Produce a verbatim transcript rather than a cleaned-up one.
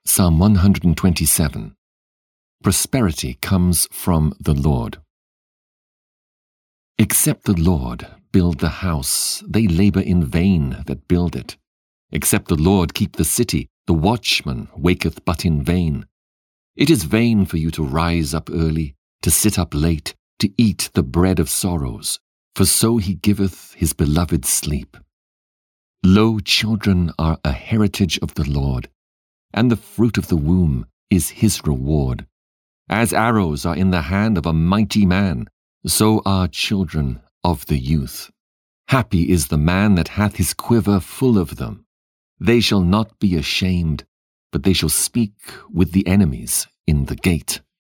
Psalm one hundred twenty-seven. Prosperity comes from the Lord. Except the Lord build the house, they labor in vain that build it. Except the Lord keep the city, the watchman waketh but in vain. It is vain for you to rise up early, to sit up late, to eat the bread of sorrows, for so he giveth his beloved sleep. Lo, children are a heritage of the Lord, and the fruit of the womb is his reward. As arrows are in the hand of a mighty man, so are children of the youth. Happy is the man that hath his quiver full of them. They shall not be ashamed, but they shall speak with the enemies in the gate.